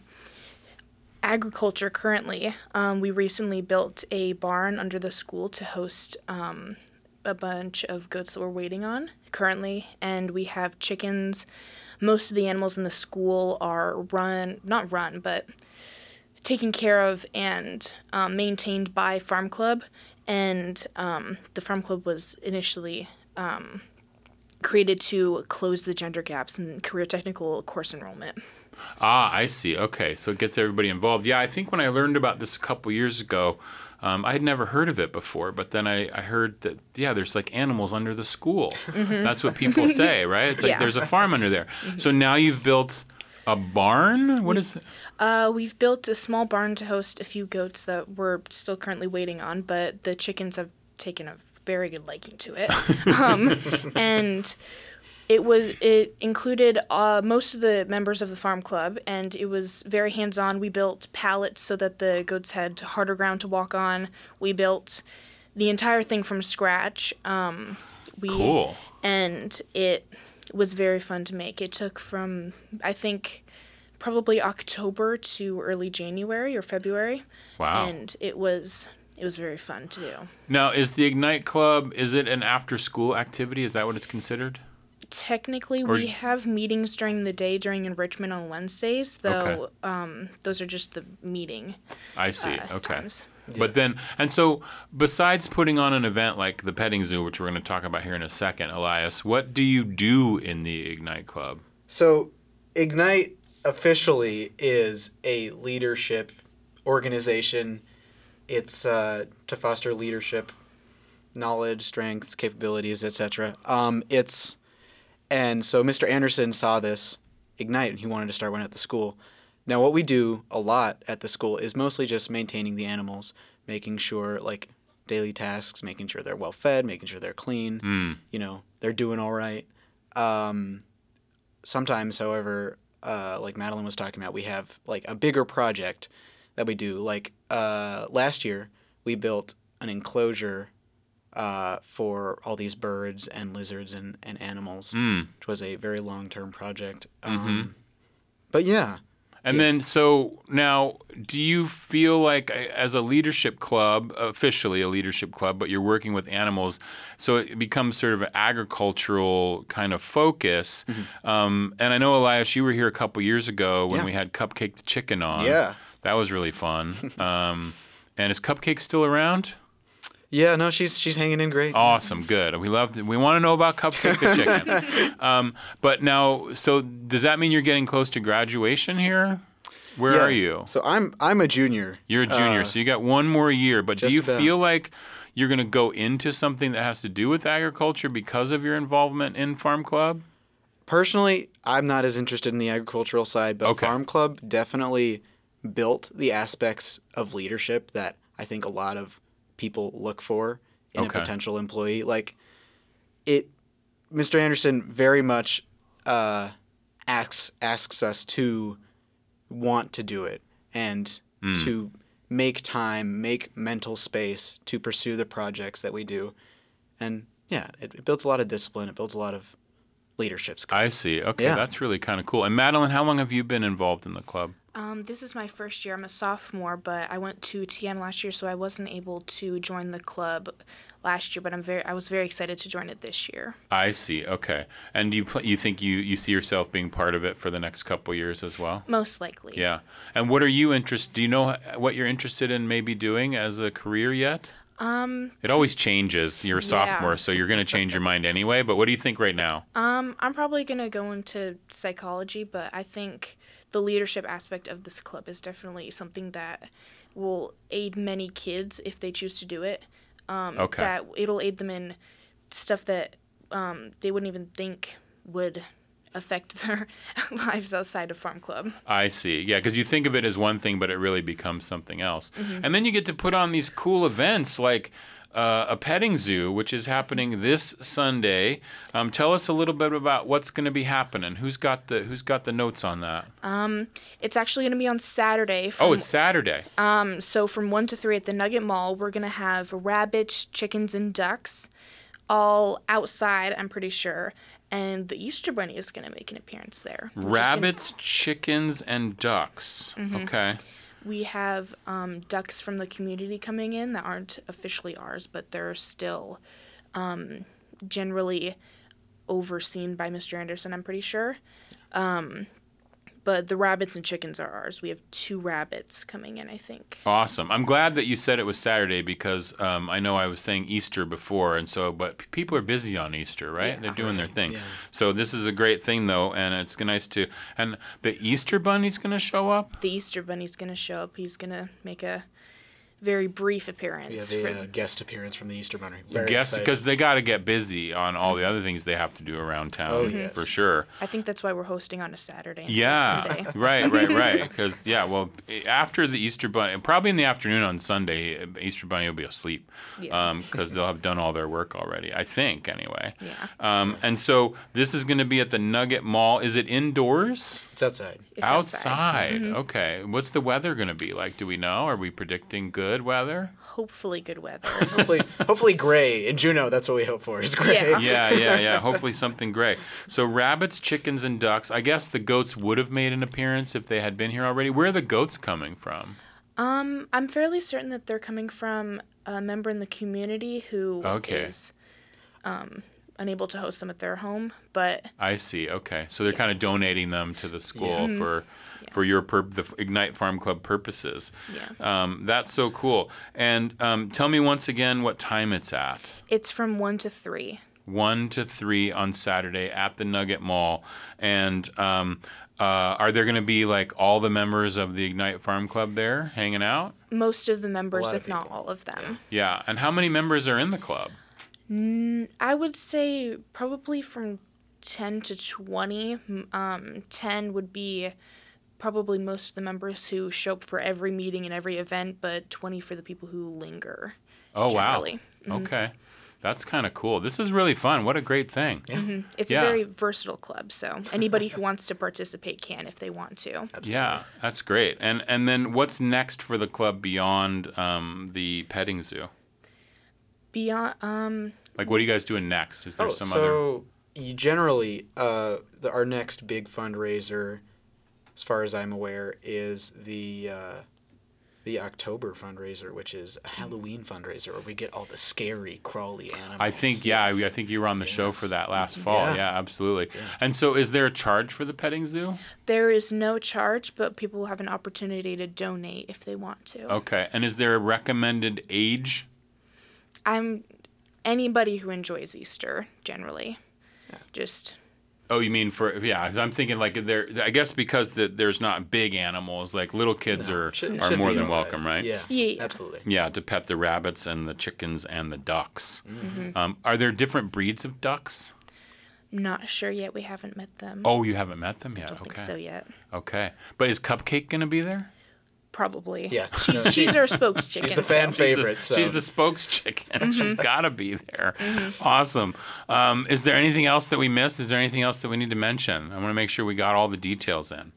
agriculture currently. Um, we recently built a barn under the school to host um, a bunch of goats that we're waiting on currently, and we have chickens. Most of the animals in the school are run, not run, but taken care of and um, maintained by Farm Club, and um, the Farm Club was initially um, created to close the gender gaps in career technical course enrollment. Ah, I see. Okay, so it gets everybody involved. Yeah, I think when I learned about this a couple years ago, um, I had never heard of it before, but then I, I heard that, yeah, there's like animals under the school. Mm-hmm. That's what people say, right? It's like Yeah. there's a farm under there. So now you've built a barn? What is it? Uh, we've built a small barn to host a few goats that we're still currently waiting on, but the chickens have taken a very good liking to it. um, and it was it included uh, most of the members of the farm club, and it was very hands-on. We built pallets so that the goats had harder ground to walk on. We built the entire thing from scratch. Um, we, Cool. And it was very fun to make. It took from, I think, probably October to early January or February. Wow. And it was it was very fun to do. Now, is the Ignite Club, is it an after-school activity? Is that what it's considered? Technically, Or- we have meetings during the day during enrichment on Wednesdays, though Okay. um, those are just the meeting. I see. uh, Okay. times. But then, and so besides putting on an event like the petting zoo, which we're going to talk about here in a second, Elias, what do you do in the Ignite Club? So, Ignite officially is a leadership organization. It's uh, to foster leadership, knowledge, strengths, capabilities, et cetera. Um, it's and so Mister Anderson saw this Ignite, and he wanted to start one at the school. Now, what we do a lot at the school is mostly just maintaining the animals, making sure like daily tasks, making sure they're well fed, making sure they're clean. Mm. You know, they're doing all right. Um, sometimes, however, uh, like Madeline was talking about, we have like a bigger project that we do. Like uh, last year, we built an enclosure uh, for all these birds and lizards and, and animals, Mm. which was a very long-term project. Mm-hmm. Um, but yeah. And yeah. then, so now, do you feel like uh, as a leadership club, officially a leadership club, but you're working with animals, so it becomes sort of an agricultural kind of focus. Mm-hmm. Um, and I know, Elias, you were here a couple years ago when Yeah. we had Cupcake the Chicken on. Yeah. That was really fun. um, and is Cupcake still around? Yeah, no, she's she's hanging in great. Awesome, good. We love. To, we want to know about Cupcake the Chicken. um, but now, so does that mean you're getting close to graduation here? Where Yeah. are you? So I'm I'm a junior. You're a junior, Uh, so you got one more year. But do just you about. feel like you're going to go into something that has to do with agriculture because of your involvement in Farm Club? Personally, I'm not as interested in the agricultural side, but Okay. Farm Club definitely built the aspects of leadership that I think a lot of people look for in Okay. a potential employee. Like it, Mister Anderson very much uh, asks asks us to want to do it and Mm. to make time, make mental space to pursue the projects that we do, and yeah, it, it builds a lot of discipline. It builds a lot of leadership skills. I see. Okay, Yeah. that's really kind of cool. And Madeline, how long have you been involved in the club? Um, this is my first year. I'm a sophomore, but I went to T M last year, so I wasn't able to join the club last year. But I'm very, I was very excited to join it this year. I see. Okay. And do you pl- you think you, you see yourself being part of it for the next couple years as well? Most likely. Yeah. And what are you interested? Do you know what you're interested in maybe doing as a career yet? Um, It always changes. You're a Yeah. sophomore, so you're going to change your mind anyway. But what do you think right now? um, I'm probably gonna go into psychology, but I think the leadership aspect of this club is definitely something that will aid many kids if they choose to do it. Um, Okay. That it'll aid them in stuff that um, they wouldn't even think would affect their lives outside of Farm Club. I see. Yeah, because you think of it as one thing, but it really becomes something else. Mhm. And then you get to put on these cool events like uh, a petting zoo, which is happening this Sunday. Um, tell us a little bit about what's going to be happening. Who's got the Who's got the notes on that? Um, it's actually going to be on Saturday. Oh, it's Saturday. Um, so from one to three at the Nugget Mall, we're going to have rabbits, chickens, and ducks all outside, I'm pretty sure. And the Easter Bunny is going to make an appearance there. which is gonna- Rabbits, chickens, and ducks. Mhm. Okay. We have um, ducks from the community coming in that aren't officially ours, but they're still um, generally overseen by Mister Anderson, I'm pretty sure. Um, but the rabbits and chickens are ours. We have two rabbits coming in, I think. Awesome. I'm glad that you said it was Saturday because um, I know I was saying Easter before, and so but p- people are busy on Easter, right? Yeah. They're doing their thing. Yeah. So this is a great thing, though, and it's nice to. And the Easter Bunny's going to show up. The Easter Bunny's going to show up. He's going to make a very brief appearance. Yeah, the for- uh, guest appearance from the Easter Bunny. Very Guess excited. because they got to get busy on all the other things they have to do around town, Oh, yes. for sure. I think that's why we're hosting on a Saturday instead Yeah, of Sunday. right, right, right. Because yeah, well, after the Easter Bunny, probably in the afternoon on Sunday, Easter Bunny will be asleep Yeah. because they'll have done all their work already. I think anyway. Yeah. Um, and so this is going to be at the Nugget Mall. Is it indoors? It's outside. It's outside. outside. Mhm. Okay. What's the weather going to be like? Do we know? Are we predicting good weather? Hopefully good weather. hopefully, hopefully gray. In Juneau, that's what we hope for, is gray. Yeah. Yeah, yeah, yeah. Hopefully something great. So rabbits, chickens, and ducks. I guess the goats would have made an appearance if they had been here already. Where are the goats coming from? Um, I'm fairly certain that they're coming from a member in the community who Okay. is um, unable to host them at their home, but I see. Okay, so they're kind of donating them to the school Yeah. for for your pur- the Ignite Farm Club purposes. Yeah. Um, that's so cool. And um, tell me once again what time it's at. it's from one to three. One to three on Saturday at the Nugget Mall, and um, Uh, are there going to be like all the members of the Ignite Farm Club there hanging out? Most of the members, of if not all of them. Yeah. And how many members are in the club? Mm, I would say probably from ten to twenty. Um, ten would be probably most of the members who show up for every meeting and every event, but twenty for the people who linger. Oh, generally. wow. Mhm. Okay. That's kind of cool. This is really fun. What a great thing. Yeah. Mhm. It's Yeah. a very versatile club, so anybody who wants to participate can if they want to. Yeah, that's great. And and then what's next for the club beyond um, the petting zoo? Beyond, um, Like, what are you guys doing next? Is there oh, some so you generally, uh, the, our next big fundraiser, as far as I'm aware, is the uh, the October fundraiser, which is a Halloween fundraiser where we get all the scary, crawly animals. I think, yeah, Yes. I think you were on the show for that last fall. Yeah, Yeah. absolutely. And so is there a charge for the petting zoo? there is no charge, but people will have an opportunity to donate if they want to. Okay. And is there a recommended age? I'm anybody who enjoys Easter generally. Just Oh, you mean for, yeah, I'm thinking like there, I guess because the, there's not big animals, like little kids are, should- are should more be than all right. welcome, right? Yeah, Yeah. absolutely. Yeah, to pet the rabbits and the chickens and the ducks. Mhm. Um, are there different breeds of ducks? not sure yet. We haven't met them. Oh, you haven't met them yet? Don't okay. think so yet. Okay. But is Cupcake going to be there? Probably. Yeah. She's, No, she's she- our spokes chicken. she's the fan so- favorite. She's the, she's the spokes chicken. She's Mhm. got to be there. Mhm. Awesome. Um, is there anything else that we missed? Is there anything else that we need to mention? I want to make sure we got all the details in.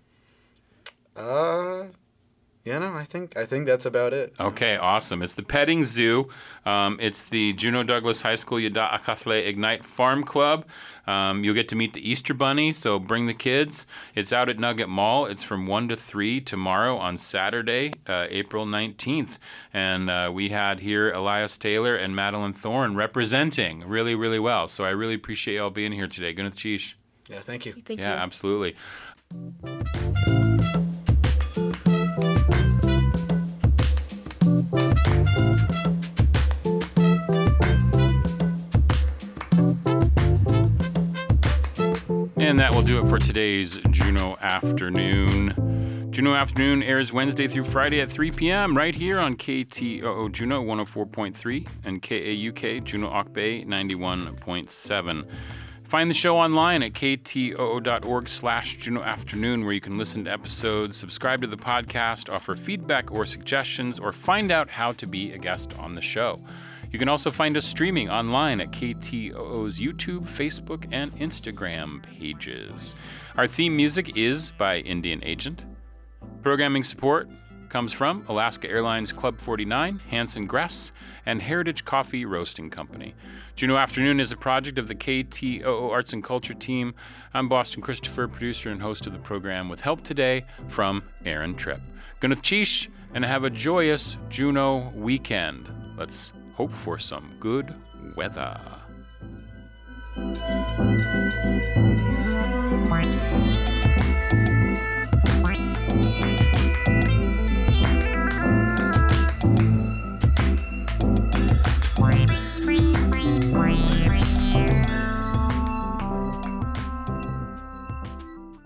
Uh, yeah, no, I think I think that's about it. Okay, awesome. It's the Petting Zoo. Um, it's the Juneau Douglas High School Yada Akathle Ignite Farm Club. Um, you'll get to meet the Easter Bunny, so bring the kids. It's out at Nugget Mall. It's from one to three tomorrow on Saturday, uh, April nineteenth. And uh, we had here Elias Taylor and Madeline Thorne representing really, really well. So I really appreciate y'all being here today. Gunneth Cheesh. Yeah, thank you. Thank yeah, you. absolutely. And that will do it for today's Juneau Afternoon. Juneau Afternoon airs Wednesday through Friday at three p.m. right here on K T O O Juneau one oh four point three and K A U K Juneau Auk Bay ninety-one point seven. Find the show online at k t o o dot org slash Juneau Afternoon, where you can listen to episodes, subscribe to the podcast, offer feedback or suggestions, or find out how to be a guest on the show. You can also find us streaming online at K T O O's YouTube, Facebook, and Instagram pages. Our theme music is by Indian Agent. Programming support comes from Alaska Airlines Club forty-nine, Hanson Gress, and Heritage Coffee Roasting Company. Juneau Afternoon is a project of the K T O O Arts and Culture team. I'm Boston Christopher, producer and host of the program, with help today from Aaron Tripp. Gunneth Cheesh, and have a joyous Juneau weekend. Let's hope for some good weather.